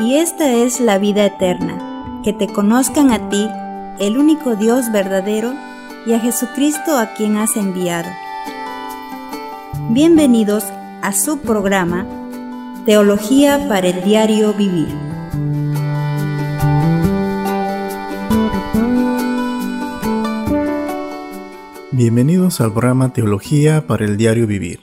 y esta es la vida eterna, que te conozcan a ti, el único Dios verdadero, y a Jesucristo a quien has enviado. Bienvenidos a su programa, Teología para el Diario Vivir. Bienvenidos al programa Teología para el Diario Vivir.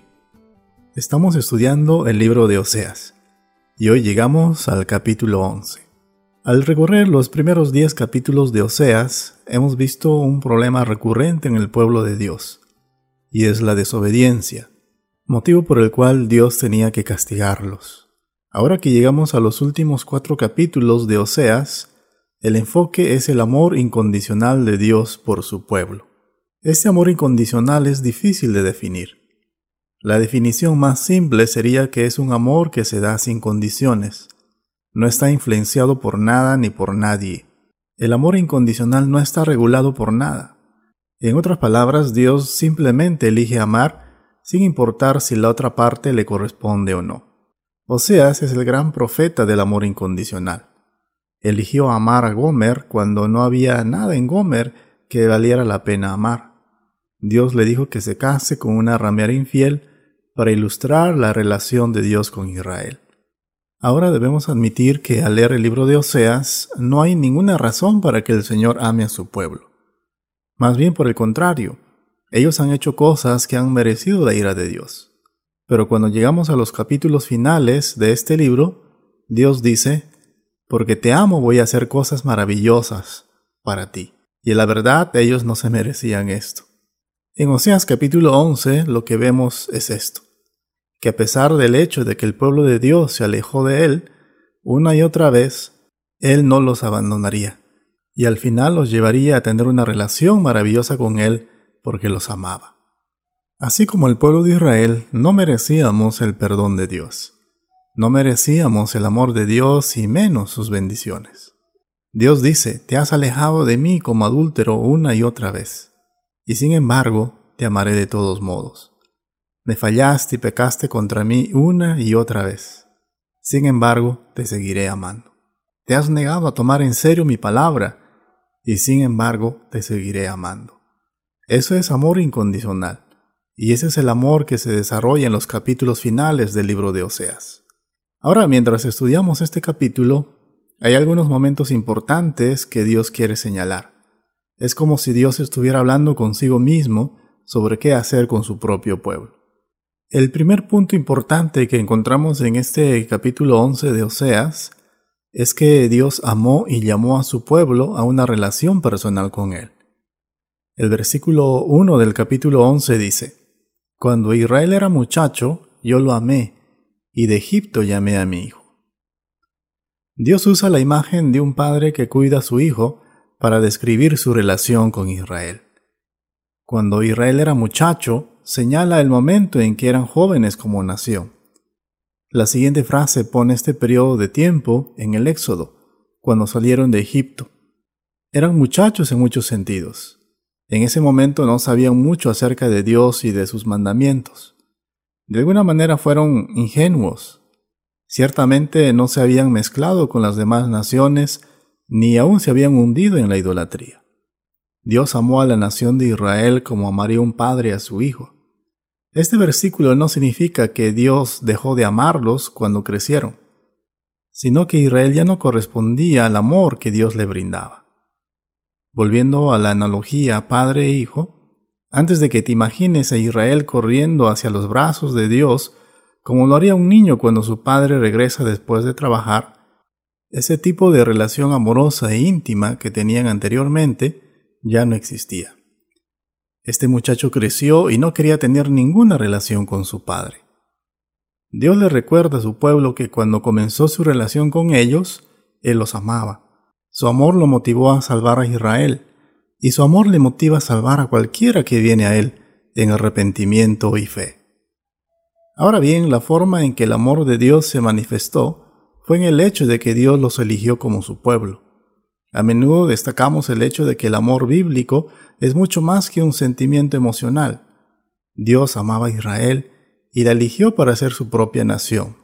Estamos estudiando el libro de Oseas y hoy llegamos al capítulo 11. Al recorrer los primeros 10 capítulos de Oseas, hemos visto un problema recurrente en el pueblo de Dios, y es la desobediencia, motivo por el cual Dios tenía que castigarlos. Ahora que llegamos a los últimos 4 capítulos de Oseas, el enfoque es el amor incondicional de Dios por su pueblo. Este amor incondicional es difícil de definir. La definición más simple sería que es un amor que se da sin condiciones. No está influenciado por nada ni por nadie. El amor incondicional no está regulado por nada. En otras palabras, Dios simplemente elige amar sin importar si la otra parte le corresponde o no. Oseas es el gran profeta del amor incondicional. Eligió amar a Gomer cuando no había nada en Gomer que valiera la pena amar. Dios le dijo que se case con una ramera infiel para ilustrar la relación de Dios con Israel. Ahora debemos admitir que al leer el libro de Oseas no hay ninguna razón para que el Señor ame a su pueblo. Más bien por el contrario, ellos han hecho cosas que han merecido la ira de Dios. Pero cuando llegamos a los capítulos finales de este libro, Dios dice: «Porque te amo voy a hacer cosas maravillosas para ti». Y en la verdad ellos no se merecían esto. En Oseas capítulo 11 lo que vemos es esto, que a pesar del hecho de que el pueblo de Dios se alejó de Él, una y otra vez, Él no los abandonaría, y al final los llevaría a tener una relación maravillosa con Él porque los amaba. Así como el pueblo de Israel, no merecíamos el perdón de Dios, no merecíamos el amor de Dios y menos sus bendiciones. Dios dice: «Te has alejado de mí como adúltero una y otra vez. Y sin embargo, te amaré de todos modos. Me fallaste y pecaste contra mí una y otra vez. Sin embargo, te seguiré amando. Te has negado a tomar en serio mi palabra, y sin embargo, te seguiré amando». Eso es amor incondicional, y ese es el amor que se desarrolla en los capítulos finales del libro de Oseas. Ahora, mientras estudiamos este capítulo, hay algunos momentos importantes que Dios quiere señalar. Es como si Dios estuviera hablando consigo mismo sobre qué hacer con su propio pueblo. El primer punto importante que encontramos en este capítulo 11 de Oseas es que Dios amó y llamó a su pueblo a una relación personal con Él. El versículo 1 del capítulo 11 dice: «Cuando Israel era muchacho, yo lo amé, y de Egipto llamé a mi hijo». Dios usa la imagen de un padre que cuida a su hijo para describir su relación con Israel. Cuando Israel era muchacho, señala el momento en que eran jóvenes como nación. La siguiente frase pone este periodo de tiempo en el Éxodo, cuando salieron de Egipto. Eran muchachos en muchos sentidos. En ese momento no sabían mucho acerca de Dios y de sus mandamientos. De alguna manera fueron ingenuos. Ciertamente no se habían mezclado con las demás naciones, ni aún se habían hundido en la idolatría. Dios amó a la nación de Israel como amaría un padre a su hijo. Este versículo no significa que Dios dejó de amarlos cuando crecieron, sino que Israel ya no correspondía al amor que Dios le brindaba. Volviendo a la analogía padre e hijo, antes de que te imagines a Israel corriendo hacia los brazos de Dios, como lo haría un niño cuando su padre regresa después de trabajar, ese tipo de relación amorosa e íntima que tenían anteriormente ya no existía. Este muchacho creció y no quería tener ninguna relación con su padre. Dios le recuerda a su pueblo que cuando comenzó su relación con ellos, Él los amaba. Su amor lo motivó a salvar a Israel, y su amor le motiva a salvar a cualquiera que viene a Él en arrepentimiento y fe. Ahora bien, la forma en que el amor de Dios se manifestó fue en el hecho de que Dios los eligió como su pueblo. A menudo destacamos el hecho de que el amor bíblico es mucho más que un sentimiento emocional. Dios amaba a Israel y la eligió para ser su propia nación.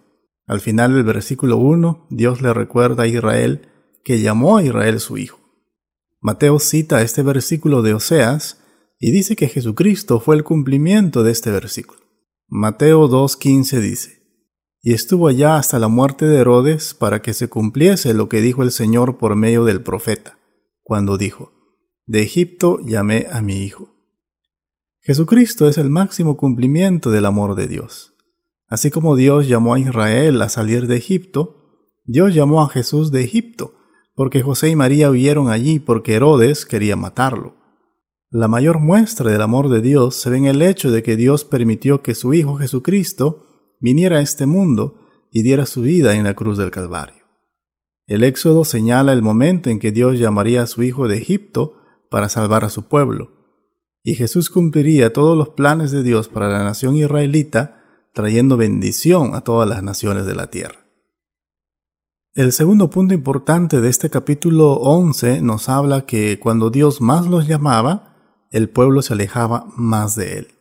Al final del versículo 1, Dios le recuerda a Israel que llamó a Israel su hijo. Mateo cita este versículo de Oseas y dice que Jesucristo fue el cumplimiento de este versículo. Mateo 2:15 dice: Y estuvo allá hasta la muerte de Herodes para que se cumpliese lo que dijo el Señor por medio del profeta, cuando dijo: De Egipto llamé a mi hijo. Jesucristo es el máximo cumplimiento del amor de Dios. Así como Dios llamó a Israel a salir de Egipto, Dios llamó a Jesús de Egipto, porque José y María huyeron allí porque Herodes quería matarlo. La mayor muestra del amor de Dios se ve en el hecho de que Dios permitió que su Hijo Jesucristo viniera a este mundo y diera su vida en la cruz del Calvario. El Éxodo señala el momento en que Dios llamaría a su Hijo de Egipto para salvar a su pueblo, y Jesús cumpliría todos los planes de Dios para la nación israelita, trayendo bendición a todas las naciones de la tierra. El segundo punto importante de este capítulo 11 nos habla que cuando Dios más los llamaba, el pueblo se alejaba más de él.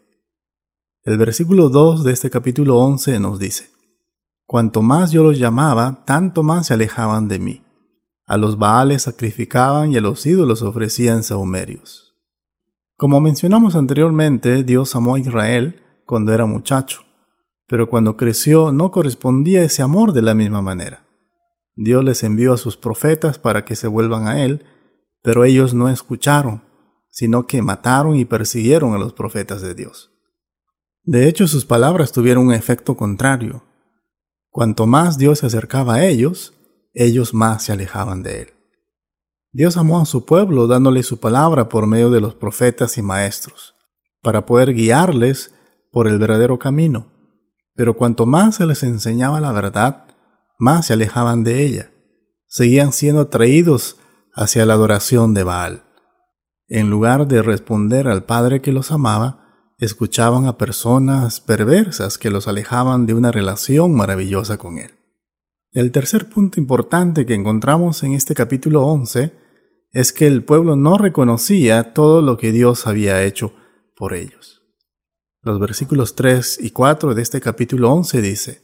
El versículo 2 de este capítulo 11 nos dice: Cuanto más yo los llamaba, tanto más se alejaban de mí. A los Baales sacrificaban y a los ídolos ofrecían sahumerios. Como mencionamos anteriormente, Dios amó a Israel cuando era muchacho, pero cuando creció no correspondía ese amor de la misma manera. Dios les envió a sus profetas para que se vuelvan a Él, pero ellos no escucharon, sino que mataron y persiguieron a los profetas de Dios. De hecho, sus palabras tuvieron un efecto contrario. Cuanto más Dios se acercaba a ellos, ellos más se alejaban de Él. Dios amó a su pueblo dándole su palabra por medio de los profetas y maestros, para poder guiarles por el verdadero camino. Pero cuanto más se les enseñaba la verdad, más se alejaban de ella. Seguían siendo atraídos hacia la adoración de Baal. En lugar de responder al Padre que los amaba, escuchaban a personas perversas que los alejaban de una relación maravillosa con Él. El tercer punto importante que encontramos en este capítulo 11 es que el pueblo no reconocía todo lo que Dios había hecho por ellos. Los versículos 3 y 4 de este capítulo 11 dice: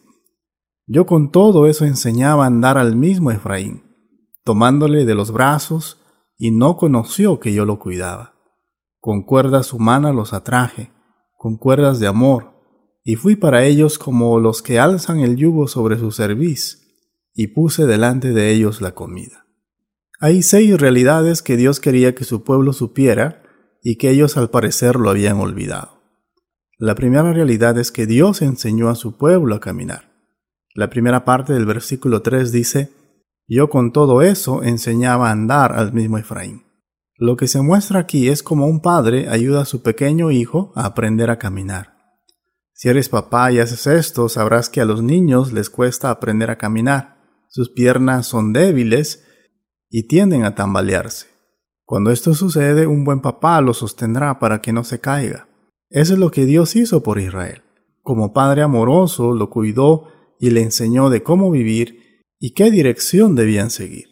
Yo con todo eso enseñaba a andar al mismo Efraín, tomándole de los brazos, y no conoció que yo lo cuidaba. Con cuerdas humanas los atraje, con cuerdas de amor, y fui para ellos como los que alzan el yugo sobre su cerviz, y puse delante de ellos la comida. Hay 6 realidades que Dios quería que su pueblo supiera, y que ellos al parecer lo habían olvidado. La primera realidad es que Dios enseñó a su pueblo a caminar. La primera parte del versículo 3 dice: Yo con todo eso enseñaba a andar al mismo Efraín. Lo que se muestra aquí es como un padre ayuda a su pequeño hijo a aprender a caminar. Si eres papá y haces esto, sabrás que a los niños les cuesta aprender a caminar. Sus piernas son débiles y tienden a tambalearse. Cuando esto sucede, un buen papá lo sostendrá para que no se caiga. Eso es lo que Dios hizo por Israel. Como padre amoroso, lo cuidó y le enseñó de cómo vivir y qué dirección debían seguir.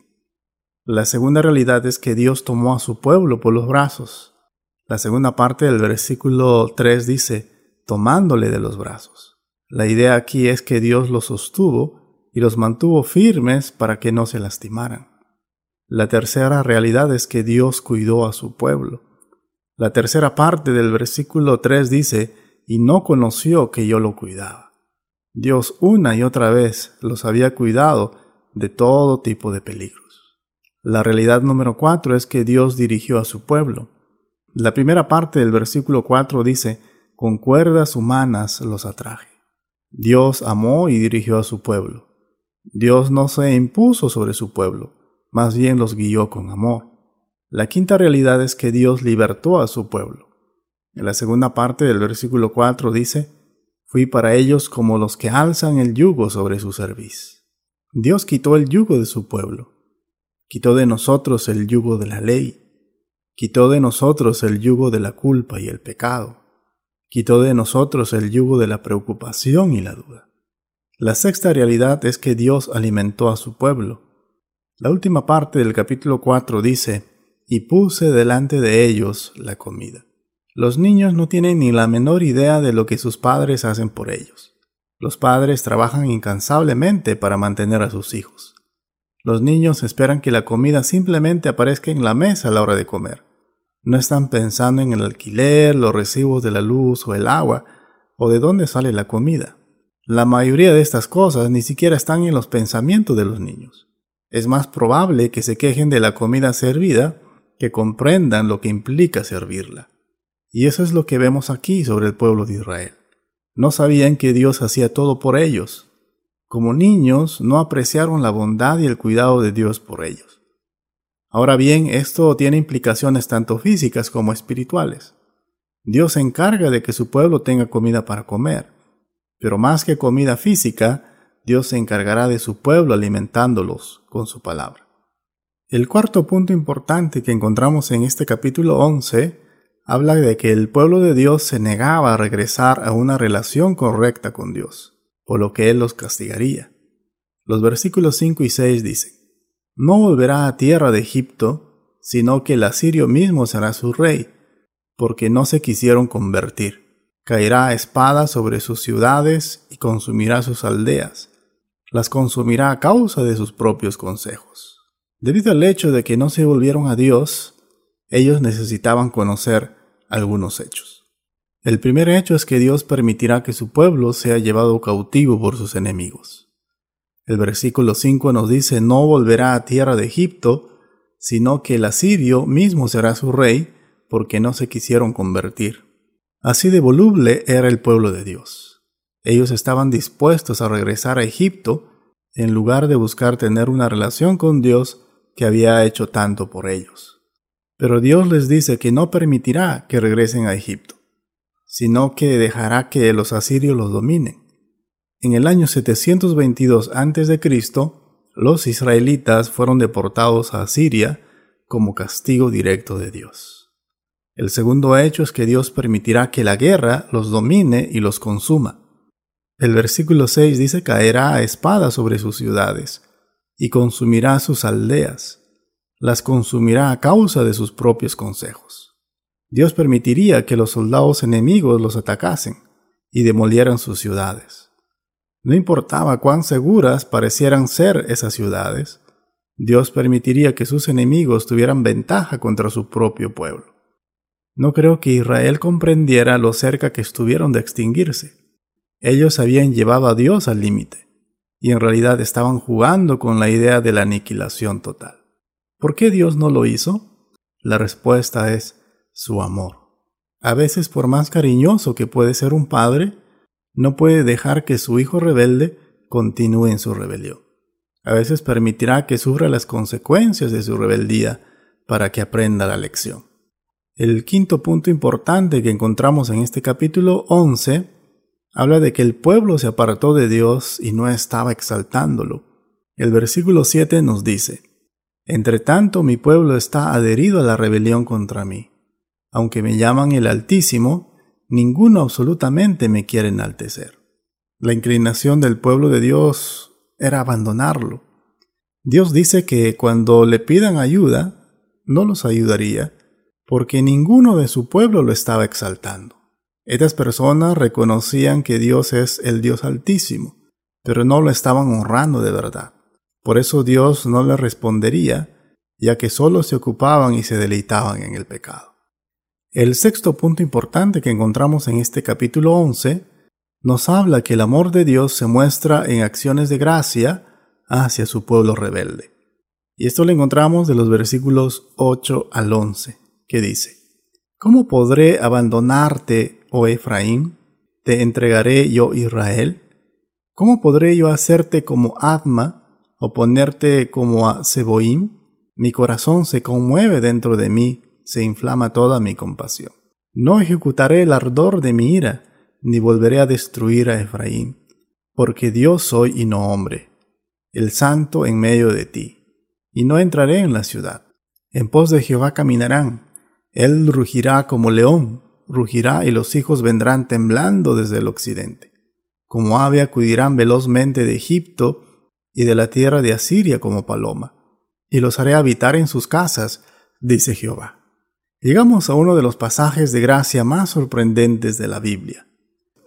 La segunda realidad es que Dios tomó a su pueblo por los brazos. La segunda parte del versículo 3 dice: tomándole de los brazos. La idea aquí es que Dios los sostuvo y los mantuvo firmes para que no se lastimaran. La tercera realidad es que Dios cuidó a su pueblo. La tercera parte del versículo 3 dice: y no conoció que yo lo cuidaba. Dios una y otra vez los había cuidado de todo tipo de peligros. La realidad número 4 es que Dios dirigió a su pueblo. La primera parte del versículo 4 dice: con cuerdas humanas los atraje. Dios amó y dirigió a su pueblo. Dios no se impuso sobre su pueblo, más bien los guió con amor. La quinta realidad es que Dios libertó a su pueblo. En la segunda parte del versículo 4 dice: fui para ellos como los que alzan el yugo sobre su cerviz. Dios quitó el yugo de su pueblo. Quitó de nosotros el yugo de la ley. Quitó de nosotros el yugo de la culpa y el pecado. Quitó de nosotros el yugo de la preocupación y la duda. La sexta realidad es que Dios alimentó a su pueblo. La última parte del capítulo 4 dice: y puse delante de ellos la comida. Los niños no tienen ni la menor idea de lo que sus padres hacen por ellos. Los padres trabajan incansablemente para mantener a sus hijos. Los niños esperan que la comida simplemente aparezca en la mesa a la hora de comer. No están pensando en el alquiler, los recibos de la luz o el agua, o de dónde sale la comida. La mayoría de estas cosas ni siquiera están en los pensamientos de los niños. Es más probable que se quejen de la comida servida que comprendan lo que implica servirla. Y eso es lo que vemos aquí sobre el pueblo de Israel. No sabían que Dios hacía todo por ellos. Como niños, no apreciaron la bondad y el cuidado de Dios por ellos. Ahora bien, esto tiene implicaciones tanto físicas como espirituales. Dios se encarga de que su pueblo tenga comida para comer, pero más que comida física, Dios se encargará de su pueblo alimentándolos con su palabra. El cuarto punto importante que encontramos en este capítulo 11 habla de que el pueblo de Dios se negaba a regresar a una relación correcta con Dios, por lo que Él los castigaría. Los versículos 5 y 6 dicen: No volverá a tierra de Egipto, sino que el asirio mismo será su rey, porque no se quisieron convertir. Caerá a espada sobre sus ciudades y consumirá sus aldeas. Las consumirá a causa de sus propios consejos. Debido al hecho de que no se volvieron a Dios, ellos necesitaban conocer algunos hechos. El primer hecho es que Dios permitirá que su pueblo sea llevado cautivo por sus enemigos. El versículo 5 nos dice: No volverá a tierra de Egipto, sino que el asirio mismo será su rey, porque no se quisieron convertir. Así de voluble era el pueblo de Dios. Ellos estaban dispuestos a regresar a Egipto en lugar de buscar tener una relación con Dios que había hecho tanto por ellos. Pero Dios les dice que no permitirá que regresen a Egipto, sino que dejará que los asirios los dominen. En el año 722 a.C., los israelitas fueron deportados a Asiria como castigo directo de Dios. El segundo hecho es que Dios permitirá que la guerra los domine y los consuma. El versículo 6 dice: Caerá a espada sobre sus ciudades y consumirá sus aldeas. Las consumirá a causa de sus propios consejos. Dios permitiría que los soldados enemigos los atacasen y demolieran sus ciudades. No importaba cuán seguras parecieran ser esas ciudades, Dios permitiría que sus enemigos tuvieran ventaja contra su propio pueblo. No creo que Israel comprendiera lo cerca que estuvieron de extinguirse. Ellos habían llevado a Dios al límite, y en realidad estaban jugando con la idea de la aniquilación total. ¿Por qué Dios no lo hizo? La respuesta es su amor. A veces, por más cariñoso que puede ser un padre, no puede dejar que su hijo rebelde continúe en su rebelión. A veces permitirá que sufra las consecuencias de su rebeldía para que aprenda la lección. El quinto punto importante que encontramos en este capítulo 11 habla de que el pueblo se apartó de Dios y no estaba exaltándolo. El versículo 7 nos dice: Entre tanto mi pueblo está adherido a la rebelión contra mí. Aunque me llaman el Altísimo, ninguno absolutamente me quiere enaltecer. La inclinación del pueblo de Dios era abandonarlo. Dios dice que cuando le pidan ayuda, no los ayudaría, porque ninguno de su pueblo lo estaba exaltando. Estas personas reconocían que Dios es el Dios Altísimo, pero no lo estaban honrando de verdad. Por eso Dios no les respondería, ya que solo se ocupaban y se deleitaban en el pecado. El sexto punto importante que encontramos en este capítulo 11 nos habla que el amor de Dios se muestra en acciones de gracia hacia su pueblo rebelde. Y esto lo encontramos de los versículos 8 al 11, que dice: ¿Cómo podré abandonarte, oh Efraín? ¿Te entregaré yo, Israel? ¿Cómo podré yo hacerte como Adma o ponerte como a Seboim? Mi corazón se conmueve dentro de mí, se inflama toda mi compasión. No ejecutaré el ardor de mi ira, ni volveré a destruir a Efraín, porque Dios soy y no hombre, el santo en medio de ti, y no entraré en la ciudad. En pos de Jehová caminarán, él rugirá como león, rugirá y los hijos vendrán temblando desde el occidente. Como ave acudirán velozmente de Egipto y de la tierra de Asiria como paloma, y los haré habitar en sus casas, dice Jehová. Llegamos a uno de los pasajes de gracia más sorprendentes de la Biblia.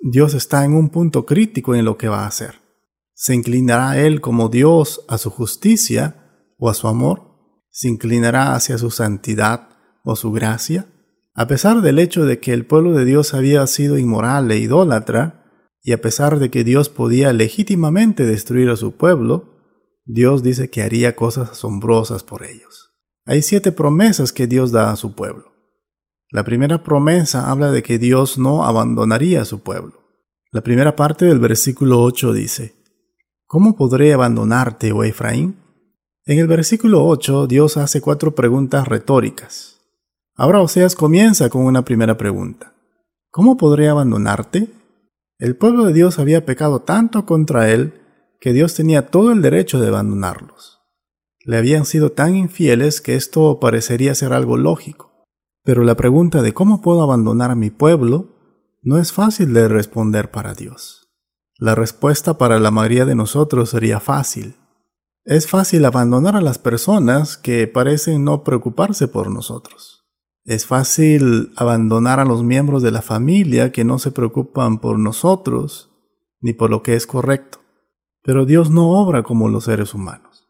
Dios está en un punto crítico en lo que va a hacer. ¿Se inclinará Él como Dios a su justicia o a su amor? ¿Se inclinará hacia su santidad o su gracia? A pesar del hecho de que el pueblo de Dios había sido inmoral e idólatra, y a pesar de que Dios podía legítimamente destruir a su pueblo, Dios dice que haría cosas asombrosas por ellos. Hay 7 promesas que Dios da a su pueblo. La primera promesa habla de que Dios no abandonaría a su pueblo. La primera parte del versículo 8 dice: ¿Cómo podré abandonarte, oh Efraín? En el versículo 8, Dios hace 4 preguntas retóricas. Ahora Oseas comienza con una primera pregunta: ¿cómo podré abandonarte? El pueblo de Dios había pecado tanto contra él que Dios tenía todo el derecho de abandonarlos. Le habían sido tan infieles que esto parecería ser algo lógico. Pero la pregunta de ¿cómo puedo abandonar a mi pueblo? No es fácil de responder para Dios. La respuesta para la mayoría de nosotros sería fácil. Es fácil abandonar a las personas que parecen no preocuparse por nosotros. Es fácil abandonar a los miembros de la familia que no se preocupan por nosotros ni por lo que es correcto. Pero Dios no obra como los seres humanos.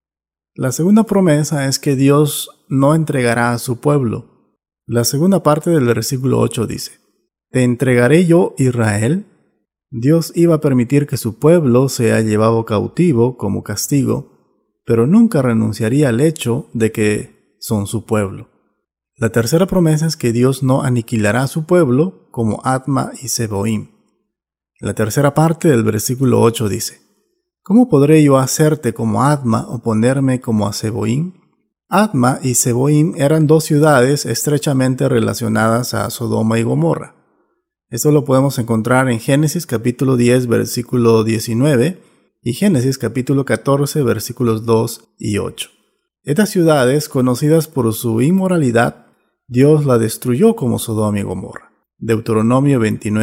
La segunda promesa es que Dios no entregará a su pueblo. La segunda parte del versículo 8 dice: ¿Te entregaré yo, Israel? Dios iba a permitir que su pueblo sea llevado cautivo como castigo, pero nunca renunciaría al hecho de que son su pueblo. La tercera promesa es que Dios no aniquilará a su pueblo como Adma y Zeboim. La tercera parte del versículo 8 dice: ¿Cómo podré yo hacerte como Adma o ponerme como a Zeboim? Adma y Zeboim eran 2 ciudades estrechamente relacionadas a Sodoma y Gomorra. Esto lo podemos encontrar en Génesis capítulo 10 versículo 19 y Génesis capítulo 14 versículos 2 y 8. Estas ciudades, conocidas por su inmoralidad, Dios la destruyó como Sodoma y Gomorra. Deuteronomio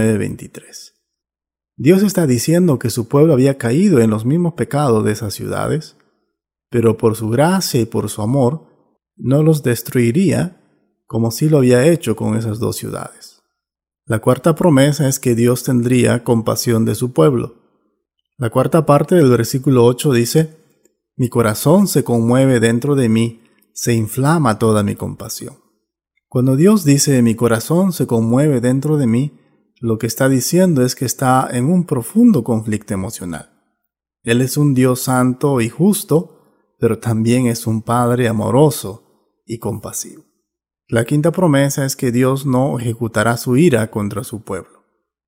29:23. Dios está diciendo que su pueblo había caído en los mismos pecados de esas ciudades, pero por su gracia y por su amor no los destruiría como sí lo había hecho con esas 2 ciudades. La cuarta promesa es que Dios tendría compasión de su pueblo. La cuarta parte del versículo 8 dice: Mi corazón se conmueve dentro de mí, se inflama toda mi compasión. Cuando Dios dice mi corazón se conmueve dentro de mí, lo que está diciendo es que está en un profundo conflicto emocional. Él es un Dios santo y justo, pero también es un Padre amoroso y compasivo. La quinta promesa es que Dios no ejecutará su ira contra su pueblo.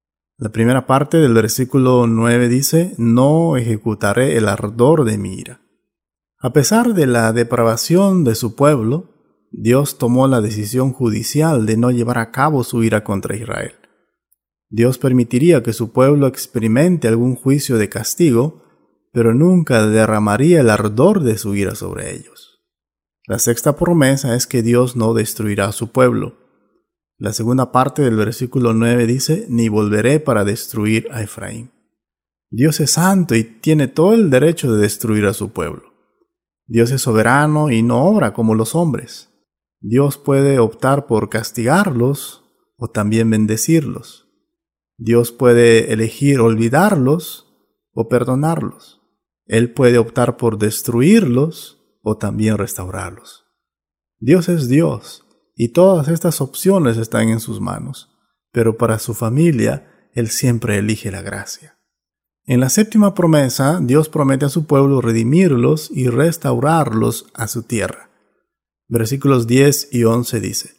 La primera parte del versículo 9 dice: No ejecutaré el ardor de mi ira. A pesar de la depravación de su pueblo, Dios tomó la decisión judicial de no llevar a cabo su ira contra Israel. Dios permitiría que su pueblo experimente algún juicio de castigo, pero nunca derramaría el ardor de su ira sobre ellos. La sexta promesa es que Dios no destruirá a su pueblo. La segunda parte del versículo 9 dice: Ni volveré para destruir a Efraín. Dios es santo y tiene todo el derecho de destruir a su pueblo. Dios es soberano y no obra como los hombres. Dios puede optar por castigarlos o también bendecirlos. Dios puede elegir olvidarlos o perdonarlos. Él puede optar por destruirlos o también restaurarlos. Dios es Dios y todas estas opciones están en sus manos, pero para su familia Él siempre elige la gracia. En la séptima promesa, Dios promete a su pueblo redimirlos y restaurarlos a su tierra. Versículos 10 y 11 dice: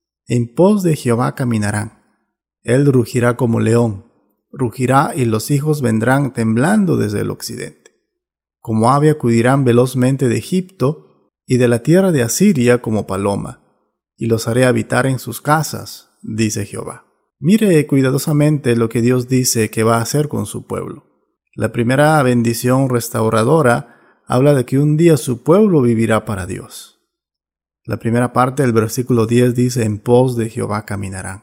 En pos de Jehová caminarán. Él rugirá como león, rugirá y los hijos vendrán temblando desde el occidente. Como ave acudirán velozmente de Egipto y de la tierra de Asiria como paloma, y los haré habitar en sus casas, dice Jehová. Mire cuidadosamente lo que Dios dice que va a hacer con su pueblo. La primera bendición restauradora habla de que un día su pueblo vivirá para Dios. La primera parte del versículo 10 dice: En pos de Jehová caminarán.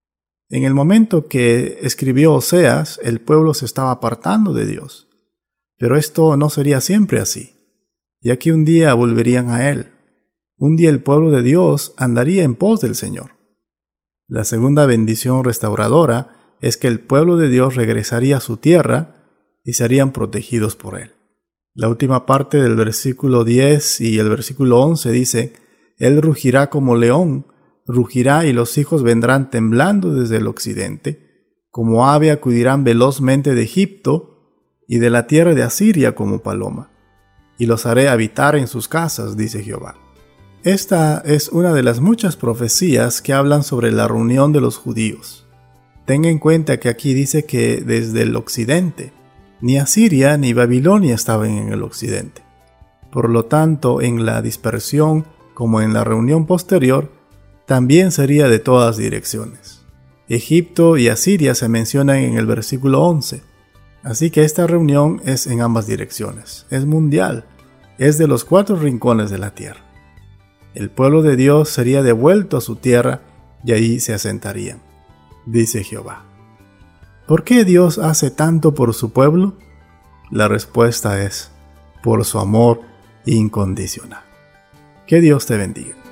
En el momento que escribió Oseas, el pueblo se estaba apartando de Dios. Pero esto no sería siempre así, ya que un día volverían a Él. Un día el pueblo de Dios andaría en pos del Señor. La segunda bendición restauradora es que el pueblo de Dios regresaría a su tierra y serían protegidos por Él. La última parte del versículo 10 y el versículo 11 dice: Él rugirá como león, rugirá y los hijos vendrán temblando desde el occidente, como ave acudirán velozmente de Egipto y de la tierra de Asiria como paloma, y los haré habitar en sus casas, dice Jehová. Esta es una de las muchas profecías que hablan sobre la reunión de los judíos. Tenga en cuenta que aquí dice que desde el occidente, ni Asiria ni Babilonia estaban en el occidente. Por lo tanto, en la dispersión como en la reunión posterior, también sería de todas direcciones. Egipto y Asiria se mencionan en el versículo 11, así que esta reunión es en ambas direcciones, es mundial, es de los 4 rincones de la tierra. El pueblo de Dios sería devuelto a su tierra y ahí se asentarían, dice Jehová. ¿Por qué Dios hace tanto por su pueblo? La respuesta es: por su amor incondicional. Que Dios te bendiga.